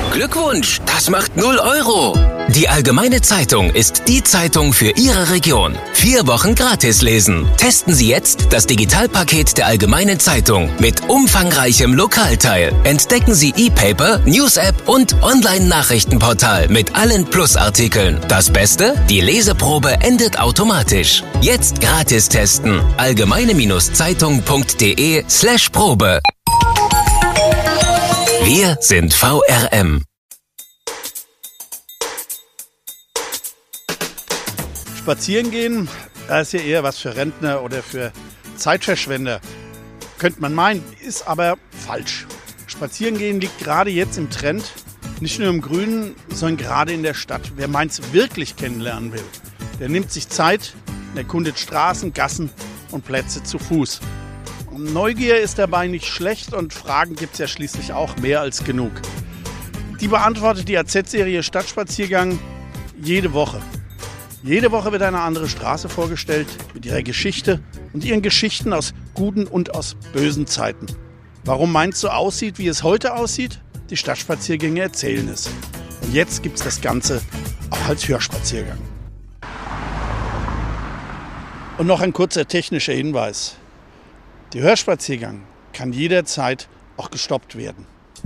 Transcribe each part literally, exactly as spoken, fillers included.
Glückwunsch, das macht null Euro. Die Allgemeine Zeitung ist die Zeitung für Ihre Region. Vier Wochen gratis lesen. Testen Sie jetzt das Digitalpaket der Allgemeinen Zeitung mit umfangreichem Lokalteil. Entdecken Sie E-Paper, News-App und Online-Nachrichtenportal mit allen Plus-Artikeln. Das Beste? Die Leseprobe endet automatisch. Jetzt gratis testen. allgemeine-zeitung.de slash Probe. Wir sind V R M. Spazieren gehen, das ist ja eher was für Rentner oder für Zeitverschwender. Könnte man meinen, ist aber falsch. Spazieren gehen liegt gerade jetzt im Trend, nicht nur im Grünen, sondern gerade in der Stadt. Wer Mainz wirklich kennenlernen will, der nimmt sich Zeit, erkundet Straßen, Gassen und Plätze zu Fuß. Und Neugier ist dabei nicht schlecht und Fragen gibt es ja schließlich auch mehr als genug. Die beantwortet die A Z-Serie Stadtspaziergang jede Woche. Jede Woche wird eine andere Straße vorgestellt mit ihrer Geschichte und ihren Geschichten aus guten und aus bösen Zeiten. Warum Mainz so aussieht, wie es heute aussieht? Die Stadtspaziergänge erzählen es. Und jetzt gibt es das Ganze auch als Hörspaziergang. Und noch ein kurzer technischer Hinweis. Der Hörspaziergang kann jederzeit auch gestoppt werden.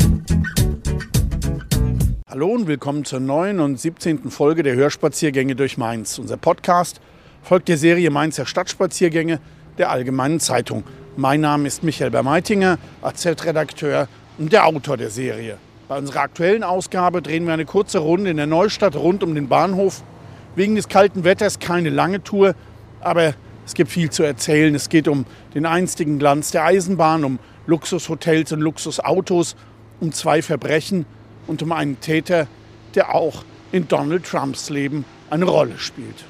Hallo und willkommen zur neuen und siebzehnten Folge der Hörspaziergänge durch Mainz. Unser Podcast folgt der Serie Mainzer Stadtspaziergänge der Allgemeinen Zeitung. Mein Name ist Michael Bermeitinger, A Z-Redakteur und der Autor der Serie. Bei unserer aktuellen Ausgabe drehen wir eine kurze Runde in der Neustadt rund um den Bahnhof. Wegen des kalten Wetters keine lange Tour, aber es gibt viel zu erzählen. Es geht um den einstigen Glanz der Eisenbahn, um Luxushotels und Luxusautos, um zwei Verbrechen und um einen Täter, der auch in Donald Trumps Leben eine Rolle spielt.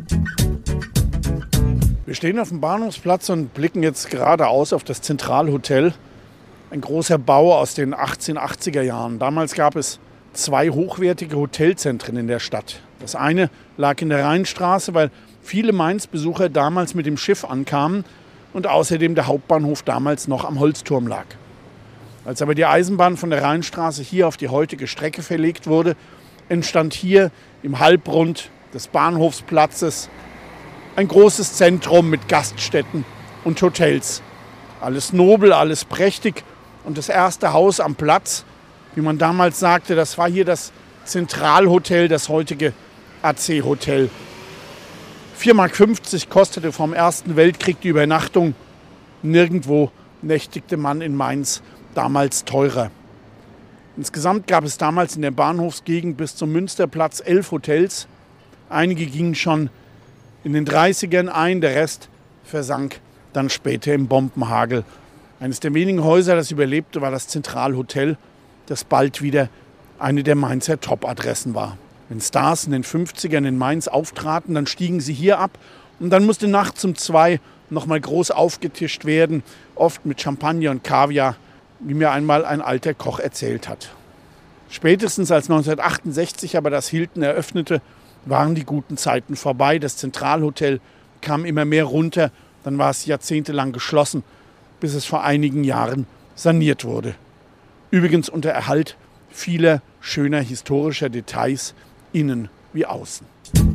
Wir stehen auf dem Bahnhofsplatz und blicken jetzt geradeaus auf das Zentralhotel. Ein großer Bau aus den achtzehnhundertachtziger Jahren. Damals gab es zwei hochwertige Hotelzentren in der Stadt. Das eine lag in der Rheinstraße, weil viele Mainz-Besucher damals mit dem Schiff ankamen und außerdem der Hauptbahnhof damals noch am Holzturm lag. Als aber die Eisenbahn von der Rheinstraße hier auf die heutige Strecke verlegt wurde, entstand hier im Halbrund des Bahnhofsplatzes ein großes Zentrum mit Gaststätten und Hotels. Alles nobel, alles prächtig und das erste Haus am Platz, wie man damals sagte, das war hier das Zentralhotel, das heutige A C-Hotel. vier Mark fünfzig kostete vom Ersten Weltkrieg die Übernachtung. Nirgendwo nächtigte man in Mainz damals teurer. Insgesamt gab es damals in der Bahnhofsgegend bis zum Münsterplatz elf Hotels. Einige gingen schon in den dreißigern ein, der Rest versank dann später im Bombenhagel. Eines der wenigen Häuser, das überlebte, war das Zentralhotel, das bald wieder eine der Mainzer Top-Adressen war. Wenn Stars in den fünfzigern in Mainz auftraten, dann stiegen sie hier ab und dann musste nachts um zwei nochmal groß aufgetischt werden, oft mit Champagner und Kaviar, wie mir einmal ein alter Koch erzählt hat. Spätestens als neunzehnhundertachtundsechzig aber das Hilton eröffnete, waren die guten Zeiten vorbei. Das Zentralhotel kam immer mehr runter, dann war es jahrzehntelang geschlossen, bis es vor einigen Jahren saniert wurde. Übrigens unter Erhalt vieler schöner historischer Details, innen wie außen.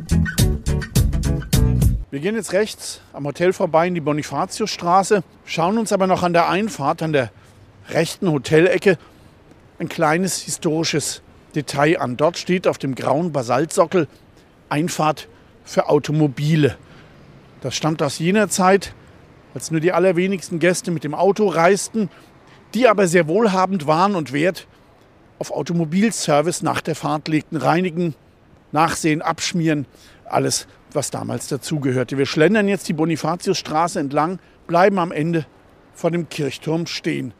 Wir gehen jetzt rechts am Hotel vorbei in die Bonifatiusstraße, schauen uns aber noch an der Einfahrt, an der rechten Hotelecke, ein kleines historisches Detail an. Dort steht auf dem grauen Basaltsockel Einfahrt für Automobile. Das stammt aus jener Zeit, als nur die allerwenigsten Gäste mit dem Auto reisten, die aber sehr wohlhabend waren und Wert auf Automobilservice nach der Fahrt legten, reinigen, nachsehen, abschmieren, alles, was damals dazugehörte. Wir schlendern jetzt die Bonifatiusstraße entlang, bleiben am Ende vor dem Kirchturm stehen.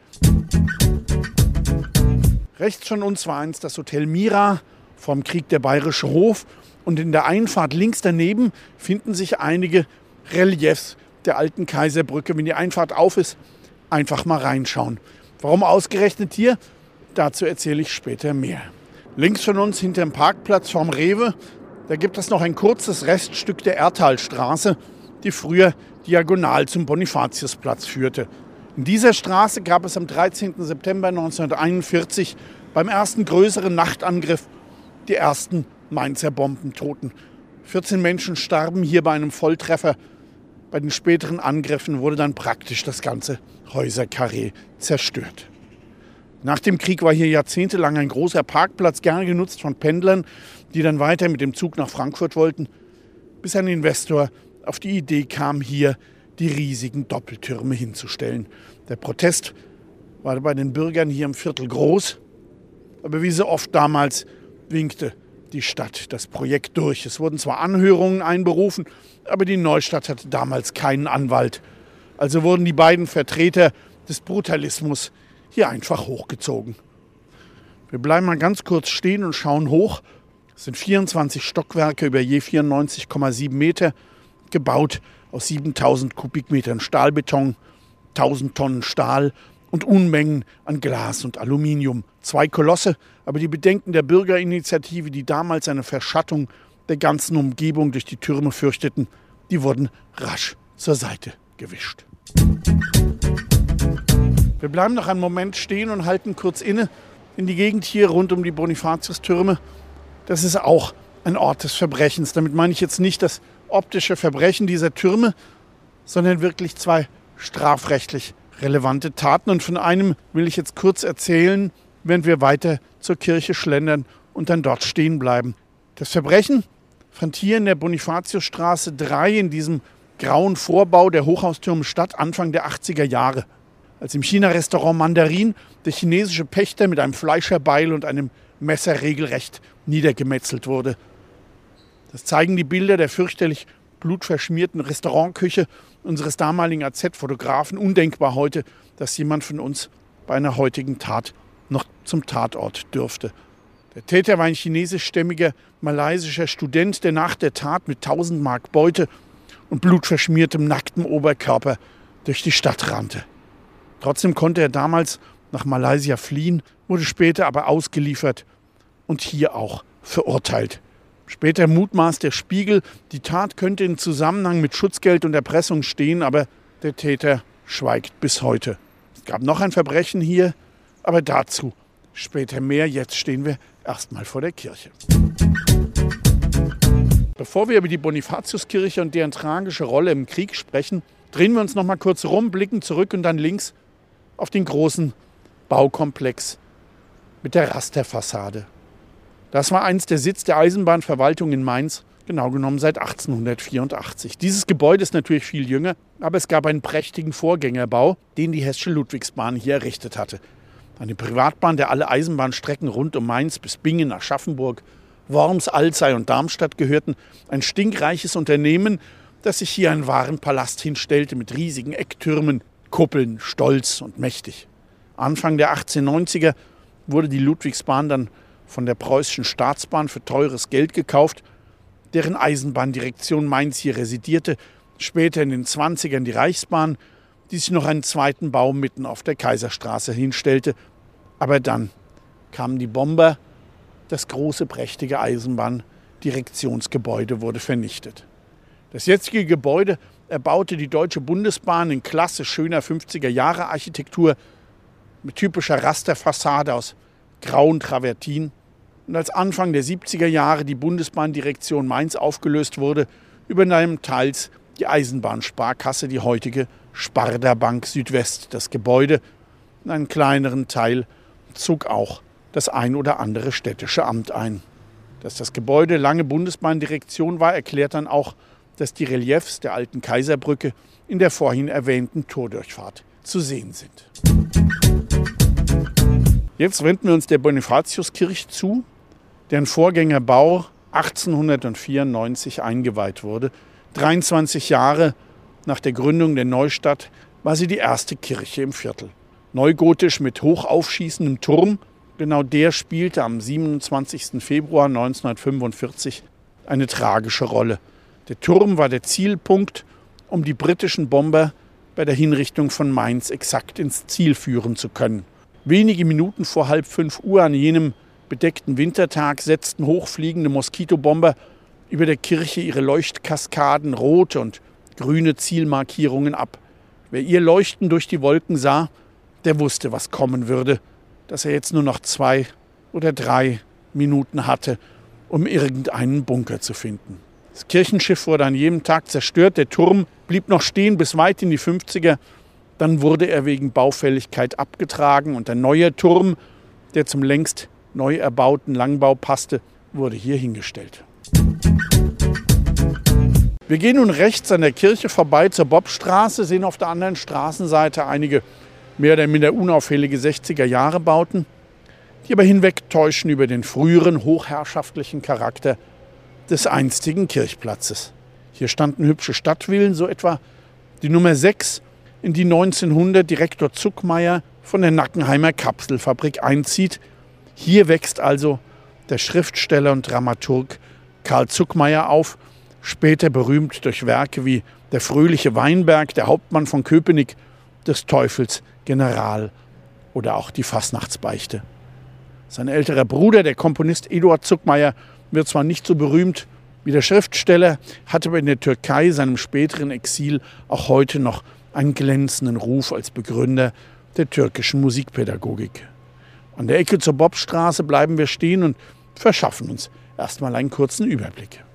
Rechts von uns war einst das Hotel Mira, vom Krieg der Bayerische Hof. Und in der Einfahrt links daneben finden sich einige Reliefs der alten Kaiserbrücke. Wenn die Einfahrt auf ist, einfach mal reinschauen. Warum ausgerechnet hier? Dazu erzähle ich später mehr. Links von uns hinter dem Parkplatz vorm Rewe, da gibt es noch ein kurzes Reststück der Ertalstraße, die früher diagonal zum Bonifatiusplatz führte. In dieser Straße gab es am dreizehnten September neunzehnhunderteinundvierzig Beim ersten größeren Nachtangriff die ersten Mainzer Bombentoten. vierzehn Menschen starben hier bei einem Volltreffer. Bei den späteren Angriffen wurde dann praktisch das ganze Häuserkarree zerstört. Nach dem Krieg war hier jahrzehntelang ein großer Parkplatz, gerne genutzt von Pendlern, die dann weiter mit dem Zug nach Frankfurt wollten, bis ein Investor auf die Idee kam, hier die riesigen Doppeltürme hinzustellen. Der Protest war bei den Bürgern hier im Viertel groß, aber wie so oft damals winkte die Stadt das Projekt durch. Es wurden zwar Anhörungen einberufen, aber die Neustadt hatte damals keinen Anwalt. Also wurden die beiden Vertreter des Brutalismus hier einfach hochgezogen. Wir bleiben mal ganz kurz stehen und schauen hoch. Es sind vierundzwanzig Stockwerke über je vierundneunzig Komma sieben Meter, gebaut aus siebentausend Kubikmetern Stahlbeton, tausend Tonnen Stahl und Unmengen an Glas und Aluminium. Zwei Kolosse, aber die Bedenken der Bürgerinitiative, die damals eine Verschattung der ganzen Umgebung durch die Türme fürchteten, die wurden rasch zur Seite gewischt. Wir bleiben noch einen Moment stehen und halten kurz inne. In die Gegend hier rund um die Bonifatiustürme, das ist auch ein Ort des Verbrechens. Damit meine ich jetzt nicht das optische Verbrechen dieser Türme, sondern wirklich zwei strafrechtlich relevante Taten. Und von einem will ich jetzt kurz erzählen, wenn wir weiter zur Kirche schlendern und dann dort stehen bleiben. Das Verbrechen fand hier in der Bonifatiusstraße drei in diesem grauen Vorbau der Hochhaustürme statt, Anfang der achtziger Jahre. Als im China-Restaurant Mandarin der chinesische Pächter mit einem Fleischerbeil und einem Messer regelrecht niedergemetzelt wurde. Das zeigen die Bilder der fürchterlich blutverschmierten Restaurantküche unseres damaligen A Z-Fotografen. Undenkbar heute, dass jemand von uns bei einer heutigen Tat noch zum Tatort dürfte. Der Täter war ein chinesischstämmiger malaysischer Student, der nach der Tat mit tausend Mark Beute und blutverschmiertem nacktem Oberkörper durch die Stadt rannte. Trotzdem konnte er damals nach Malaysia fliehen, wurde später aber ausgeliefert und hier auch verurteilt. Später mutmaßt der Spiegel, die Tat könnte in Zusammenhang mit Schutzgeld und Erpressung stehen, aber der Täter schweigt bis heute. Es gab noch ein Verbrechen hier, aber dazu später mehr. Jetzt stehen wir erstmal vor der Kirche. Bevor wir über die Bonifatiuskirche und deren tragische Rolle im Krieg sprechen, drehen wir uns noch mal kurz rum, blicken zurück und dann links auf den großen Baukomplex mit der Rasterfassade. Das war einst der Sitz der Eisenbahnverwaltung in Mainz, genau genommen seit achtzehnhundertvierundachtzig. Dieses Gebäude ist natürlich viel jünger, aber es gab einen prächtigen Vorgängerbau, den die Hessische Ludwigsbahn hier errichtet hatte. Eine Privatbahn, der alle Eisenbahnstrecken rund um Mainz bis Bingen, Aschaffenburg, Worms, Alzey und Darmstadt gehörten. Ein stinkreiches Unternehmen, das sich hier einen wahren Palast hinstellte mit riesigen Ecktürmen, Kuppeln, stolz und mächtig. Anfang der achtzehnhundertneunziger wurde die Ludwigsbahn dann von der Preußischen Staatsbahn für teures Geld gekauft, deren Eisenbahndirektion Mainz hier residierte. Später in den zwanzigern die Reichsbahn, die sich noch einen zweiten Bau mitten auf der Kaiserstraße hinstellte. Aber dann kamen die Bomber, das große, prächtige Eisenbahndirektionsgebäude wurde vernichtet. Das jetzige Gebäude erbaute die Deutsche Bundesbahn in klasse schöner fünfziger-Jahre-Architektur mit typischer Rasterfassade aus grauen Travertin. Und als Anfang der siebziger Jahre die Bundesbahndirektion Mainz aufgelöst wurde, übernahm teils die Eisenbahnsparkasse, die heutige Sparda Bank Südwest, das Gebäude. In einen kleineren Teil zog auch das ein oder andere städtische Amt ein. Dass das Gebäude lange Bundesbahndirektion war, erklärt dann auch, dass die Reliefs der alten Kaiserbrücke in der vorhin erwähnten Tordurchfahrt zu sehen sind. Jetzt wenden wir uns der Bonifatiuskirche zu, deren Vorgängerbau achtzehnhundertvierundneunzig eingeweiht wurde. dreiundzwanzig Jahre nach der Gründung der Neustadt war sie die erste Kirche im Viertel. Neugotisch mit hoch aufschießendem Turm, genau der spielte am siebenundzwanzigsten Februar neunzehnhundertfünfundvierzig eine tragische Rolle. Der Turm war der Zielpunkt, um die britischen Bomber bei der Hinrichtung von Mainz exakt ins Ziel führen zu können. Wenige Minuten vor halb fünf Uhr an jenem bedeckten Wintertag setzten hochfliegende Moskitobomber über der Kirche ihre Leuchtkaskaden, rote und grüne Zielmarkierungen ab. Wer ihr Leuchten durch die Wolken sah, der wusste, was kommen würde, dass er jetzt nur noch zwei oder drei Minuten hatte, um irgendeinen Bunker zu finden. Das Kirchenschiff wurde an jedem Tag zerstört, der Turm blieb noch stehen bis weit in die fünfziger. Dann wurde er wegen Baufälligkeit abgetragen und ein neuer Turm, der zum längst neu erbauten Langbau passte, wurde hier hingestellt. Wir gehen nun rechts an der Kirche vorbei zur Bobstraße, sehen auf der anderen Straßenseite einige mehr oder minder unauffällige sechziger-Jahre-Bauten, die aber hinwegtäuschen über den früheren hochherrschaftlichen Charakter des einstigen Kirchplatzes. Hier standen hübsche Stadtvillen, so etwa die Nummer sechs, in die neunzehnhundert Direktor Zuckmayer von der Nackenheimer Kapselfabrik einzieht. Hier wächst also der Schriftsteller und Dramaturg Karl Zuckmayer auf, später berühmt durch Werke wie Der fröhliche Weinberg, Der Hauptmann von Köpenick, Des Teufels General oder auch die Fastnachtsbeichte. Sein älterer Bruder, der Komponist Eduard Zuckmayer, wird zwar nicht so berühmt wie der Schriftsteller, hat aber in der Türkei, seinem späteren Exil, auch heute noch einen glänzenden Ruf als Begründer der türkischen Musikpädagogik. An der Ecke zur Bobstraße bleiben wir stehen und verschaffen uns erstmal einen kurzen Überblick.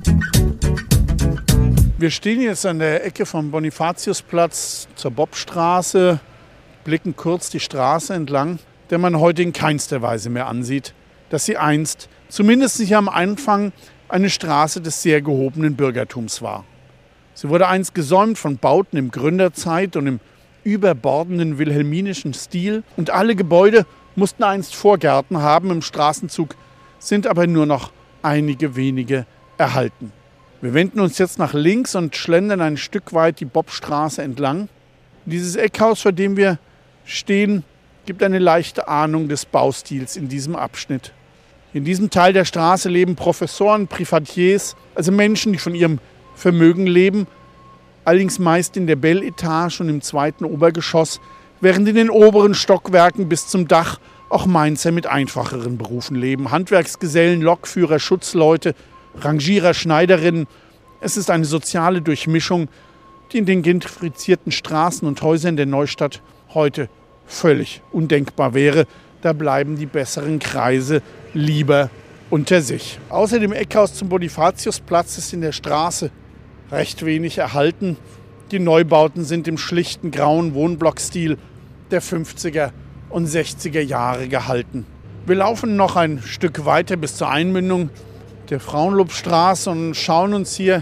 Wir stehen jetzt an der Ecke vom Bonifatiusplatz zur Bobstraße, blicken kurz die Straße entlang, der man heute in keinster Weise mehr ansieht, dass sie einst, zumindest nicht am Anfang, eine Straße des sehr gehobenen Bürgertums war. Sie wurde einst gesäumt von Bauten im Gründerzeit und im überbordenden wilhelminischen Stil und alle Gebäude mussten einst Vorgärten haben im Straßenzug, sind aber nur noch einige wenige erhalten. Wir wenden uns jetzt nach links und schlendern ein Stück weit die Bobstraße entlang. Dieses Eckhaus, vor dem wir stehen, gibt eine leichte Ahnung des Baustils in diesem Abschnitt. In diesem Teil der Straße leben Professoren, Privatiers, also Menschen, die von ihrem Vermögen leben, allerdings meist in der Bel-Etage und im zweiten Obergeschoss, während in den oberen Stockwerken bis zum Dach auch Mainzer mit einfacheren Berufen leben. Handwerksgesellen, Lokführer, Schutzleute, Rangierer, Schneiderinnen. Es ist eine soziale Durchmischung, die in den gentrifizierten Straßen und Häusern der Neustadt heute völlig undenkbar wäre. Da bleiben die besseren Kreise lieber unter sich. Außer dem Eckhaus zum Bonifatiusplatz ist in der Straße recht wenig erhalten. Die Neubauten sind im schlichten grauen Wohnblockstil der fünfziger und sechziger Jahre gehalten. Wir laufen noch ein Stück weiter bis zur Einmündung der Frauenlobstraße und schauen uns hier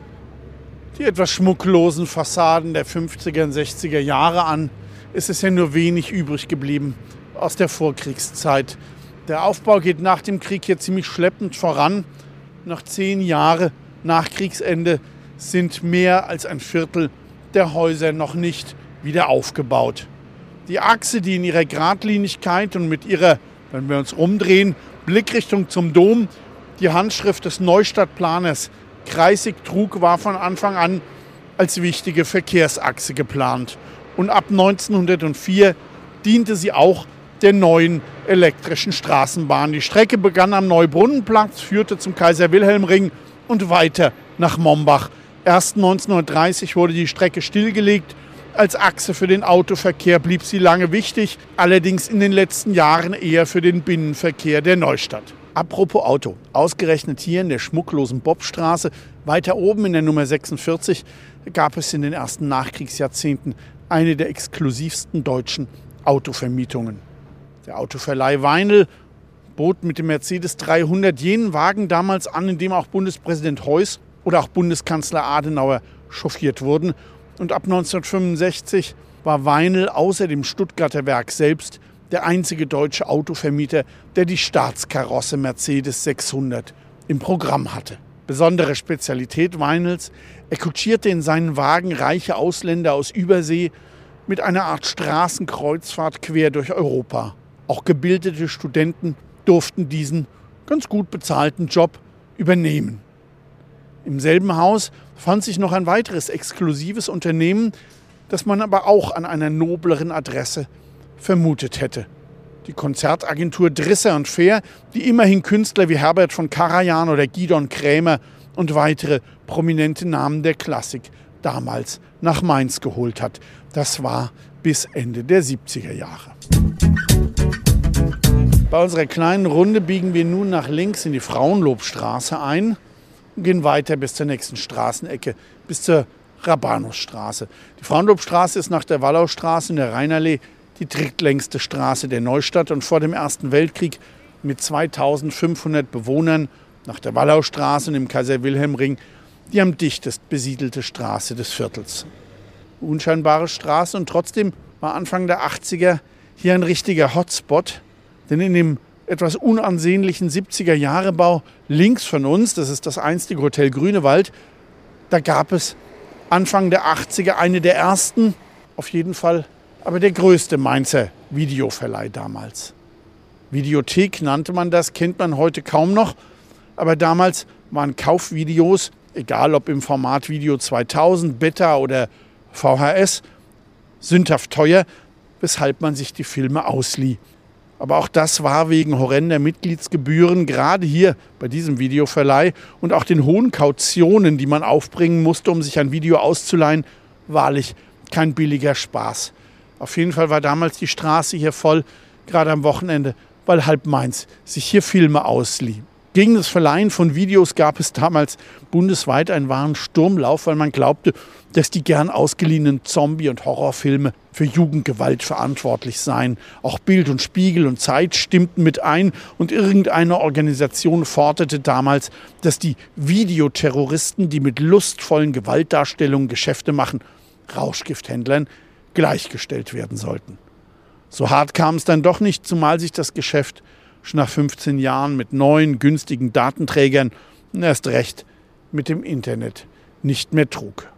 die etwas schmucklosen Fassaden der fünfziger und sechziger Jahre an. Es ist ja nur wenig übrig geblieben aus der Vorkriegszeit. Der Aufbau geht nach dem Krieg hier ziemlich schleppend voran. Nach zehn Jahren nach Kriegsende sind mehr als ein Viertel der Häuser noch nicht wieder aufgebaut. Die Achse, die in ihrer Geradlinigkeit und mit ihrer, wenn wir uns umdrehen, Blickrichtung zum Dom, die Handschrift des Neustadtplaners Kreisig trug, war von Anfang an als wichtige Verkehrsachse geplant. Und ab neunzehnhundertvier diente sie auch der neuen elektrischen Straßenbahn. Die Strecke begann am Neubrunnenplatz, führte zum Kaiser-Wilhelm-Ring und weiter nach Mombach. Erst neunzehnhundertdreißig wurde die Strecke stillgelegt. Als Achse für den Autoverkehr blieb sie lange wichtig, allerdings in den letzten Jahren eher für den Binnenverkehr der Neustadt. Apropos Auto, ausgerechnet hier in der schmucklosen Bobstraße, weiter oben in der Nummer sechsundvierzig, gab es in den ersten Nachkriegsjahrzehnten eine der exklusivsten deutschen Autovermietungen. Der Autoverleih Weinl bot mit dem Mercedes dreihundert jenen Wagen damals an, in dem auch Bundespräsident Heuss oder auch Bundeskanzler Adenauer chauffiert wurden. Und ab neunzehnhundertfünfundsechzig war Weinl außer dem Stuttgarter Werk selbst der einzige deutsche Autovermieter, der die Staatskarosse Mercedes sechshundert im Programm hatte. Besondere Spezialität Weinls, er kutschierte in seinen Wagen reiche Ausländer aus Übersee mit einer Art Straßenkreuzfahrt quer durch Europa. Auch gebildete Studenten durften diesen ganz gut bezahlten Job übernehmen. Im selben Haus fand sich noch ein weiteres exklusives Unternehmen, das man aber auch an einer nobleren Adresse vermutet hätte. Die Konzertagentur Drisser und Fair, die immerhin Künstler wie Herbert von Karajan oder Gidon Krämer und weitere prominente Namen der Klassik damals nach Mainz geholt hat. Das war bis Ende der siebziger Jahre. Bei unserer kleinen Runde biegen wir nun nach links in die Frauenlobstraße ein und gehen weiter bis zur nächsten Straßenecke, bis zur Rabanusstraße. Die Frauenlobstraße ist nach der Wallaustraße in der Rheinallee die drittlängste Straße der Neustadt und vor dem Ersten Weltkrieg mit zweitausendfünfhundert Bewohnern nach der Wallaustraße und dem Kaiser-Wilhelm-Ring die am dichtest besiedelte Straße des Viertels. Unscheinbare Straße und trotzdem war Anfang der achtziger hier ein richtiger Hotspot, denn in dem etwas unansehnlichen siebziger-Jahre-Bau links von uns, das ist das einstige Hotel Grünewald, da gab es Anfang der achtziger eine der ersten, auf jeden Fall, aber der größte Mainzer Videoverleih damals. Videothek nannte man das, kennt man heute kaum noch, aber damals waren Kaufvideos, egal ob im Format Video zweitausend, Beta oder V H S, sündhaft teuer, weshalb man sich die Filme auslieh. Aber auch das war wegen horrender Mitgliedsgebühren, gerade hier bei diesem Videoverleih und auch den hohen Kautionen, die man aufbringen musste, um sich ein Video auszuleihen, wahrlich kein billiger Spaß. Auf jeden Fall war damals die Straße hier voll, gerade am Wochenende, weil halb Mainz sich hier Filme auslieh. Gegen das Verleihen von Videos gab es damals bundesweit einen wahren Sturmlauf, weil man glaubte, dass die gern ausgeliehenen Zombie- und Horrorfilme für Jugendgewalt verantwortlich seien. Auch Bild und Spiegel und Zeit stimmten mit ein und irgendeine Organisation forderte damals, dass die Videoterroristen, die mit lustvollen Gewaltdarstellungen Geschäfte machen, Rauschgifthändlern gleichgestellt werden sollten. So hart kam es dann doch nicht, zumal sich das Geschäft schon nach fünfzehn Jahren mit neuen, günstigen Datenträgern und erst recht mit dem Internet nicht mehr trug.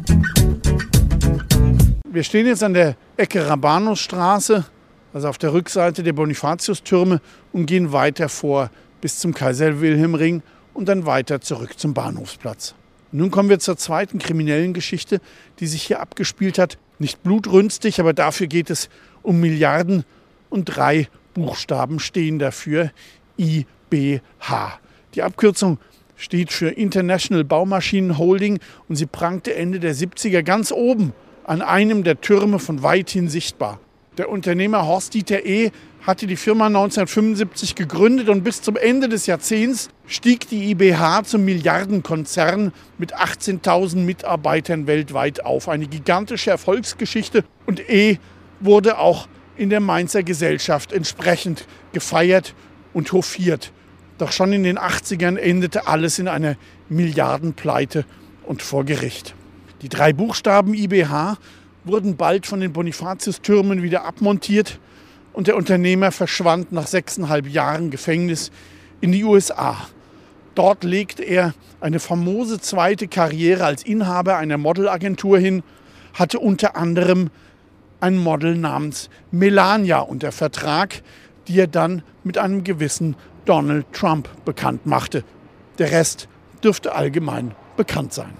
Wir stehen jetzt an der Ecke Rabanusstraße, also auf der Rückseite der Bonifatiustürme, und gehen weiter vor bis zum Kaiser-Wilhelm-Ring und dann weiter zurück zum Bahnhofsplatz. Nun kommen wir zur zweiten kriminellen Geschichte, die sich hier abgespielt hat. Nicht blutrünstig, aber dafür geht es um Milliarden, und drei Buchstaben stehen dafür: I B H. Die Abkürzung steht für International Baumaschinen Holding und sie prangte Ende der siebziger ganz oben an einem der Türme von weithin sichtbar. Der Unternehmer Horst-Dieter E. hatte die Firma neunzehnhundertfünfundsiebzig gegründet und bis zum Ende des Jahrzehnts stieg die I B H zum Milliardenkonzern mit achtzehntausend Mitarbeitern weltweit auf. Eine gigantische Erfolgsgeschichte, und E. wurde auch in der Mainzer Gesellschaft entsprechend gefeiert und hofiert. Doch schon in den achtzigern endete alles in einer Milliardenpleite und vor Gericht. Die drei Buchstaben I B H wurden bald von den Bonifatiustürmen wieder abmontiert und der Unternehmer verschwand nach sechseinhalb Jahren Gefängnis in die U S A. Dort legte er eine famose zweite Karriere als Inhaber einer Modelagentur hin, hatte unter anderem ein Model namens Melania unter Vertrag, die er dann mit einem gewissen Donald Trump bekannt machte. Der Rest dürfte allgemein bekannt sein.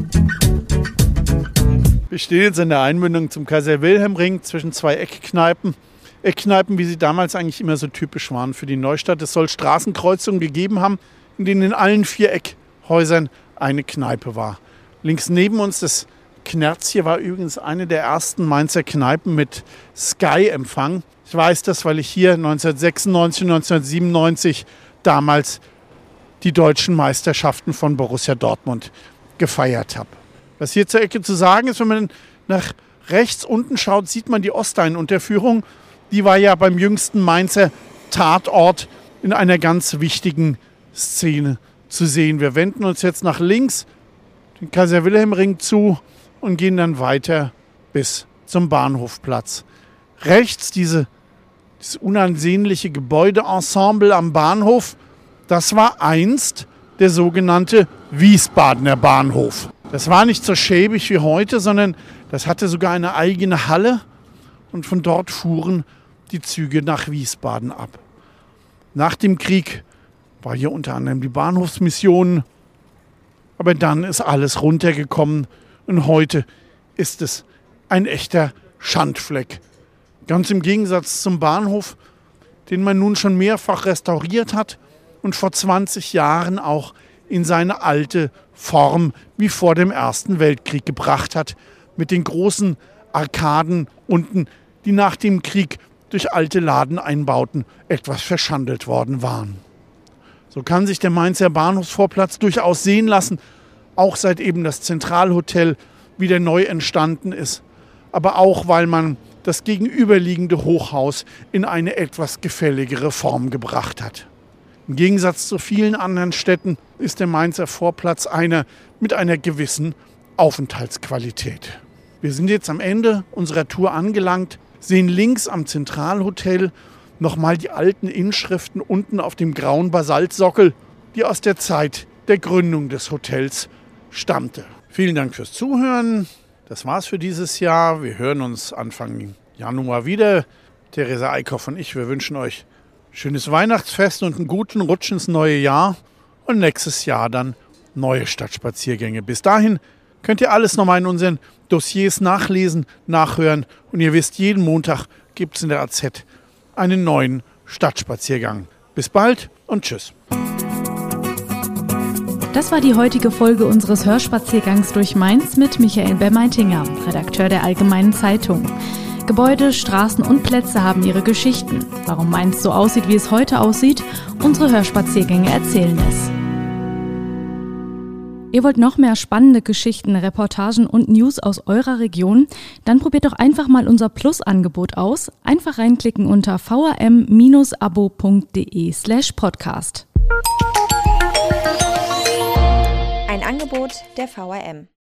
Wir stehen jetzt in der Einmündung zum Kaiser-Wilhelm-Ring zwischen zwei Eckkneipen. Eckkneipen, wie sie damals eigentlich immer so typisch waren für die Neustadt. Es soll Straßenkreuzungen gegeben haben, in denen in allen vier Eckhäusern eine Kneipe war. Links neben uns das Knerz hier war übrigens eine der ersten Mainzer Kneipen mit Sky-Empfang. Ich weiß das, weil ich hier neunzehnhundertsechsundneunzig und neunzehnhundertsiebenundneunzig damals die deutschen Meisterschaften von Borussia Dortmund gefeiert habe. Was hier zur Ecke zu sagen ist, wenn man nach rechts unten schaut, sieht man die Ostein-Unterführung. Die war ja beim jüngsten Mainzer Tatort in einer ganz wichtigen Szene zu sehen. Wir wenden uns jetzt nach links, den Kaiser-Wilhelm-Ring zu, und gehen dann weiter bis zum Bahnhofplatz. Rechts diese, dieses unansehnliche Gebäudeensemble am Bahnhof, das war einst der sogenannte Wiesbadener Bahnhof. Das war nicht so schäbig wie heute, sondern das hatte sogar eine eigene Halle und von dort fuhren die Züge nach Wiesbaden ab. Nach dem Krieg war hier unter anderem die Bahnhofsmission, aber dann ist alles runtergekommen. Und heute ist es ein echter Schandfleck. Ganz im Gegensatz zum Bahnhof, den man nun schon mehrfach restauriert hat und vor zwanzig Jahren auch in seine alte Form wie vor dem Ersten Weltkrieg gebracht hat. Mit den großen Arkaden unten, die nach dem Krieg durch alte Ladeneinbauten etwas verschandelt worden waren. So kann sich der Mainzer Bahnhofsvorplatz durchaus sehen lassen, auch seit eben das Zentralhotel wieder neu entstanden ist, aber auch, weil man das gegenüberliegende Hochhaus in eine etwas gefälligere Form gebracht hat. Im Gegensatz zu vielen anderen Städten ist der Mainzer Vorplatz einer mit einer gewissen Aufenthaltsqualität. Wir sind jetzt am Ende unserer Tour angelangt, sehen links am Zentralhotel nochmal die alten Inschriften unten auf dem grauen Basaltsockel, die aus der Zeit der Gründung des Hotels stammte. Vielen Dank fürs Zuhören. Das war's für dieses Jahr. Wir hören uns Anfang Januar wieder. Theresa Eickhoff und ich, wir wünschen euch ein schönes Weihnachtsfest und einen guten Rutsch ins neue Jahr. Und nächstes Jahr dann neue Stadtspaziergänge. Bis dahin könnt ihr alles nochmal in unseren Dossiers nachlesen, nachhören. Und ihr wisst, jeden Montag gibt es in der A Z einen neuen Stadtspaziergang. Bis bald und tschüss. Das war die heutige Folge unseres Hörspaziergangs durch Mainz mit Michael Bermeitinger, Redakteur der Allgemeinen Zeitung. Gebäude, Straßen und Plätze haben ihre Geschichten. Warum Mainz so aussieht, wie es heute aussieht, unsere Hörspaziergänge erzählen es. Ihr wollt noch mehr spannende Geschichten, Reportagen und News aus eurer Region? Dann probiert doch einfach mal unser Plus-Angebot aus. Einfach reinklicken unter vrm-abo.de slash podcast. Ein Angebot der V R M.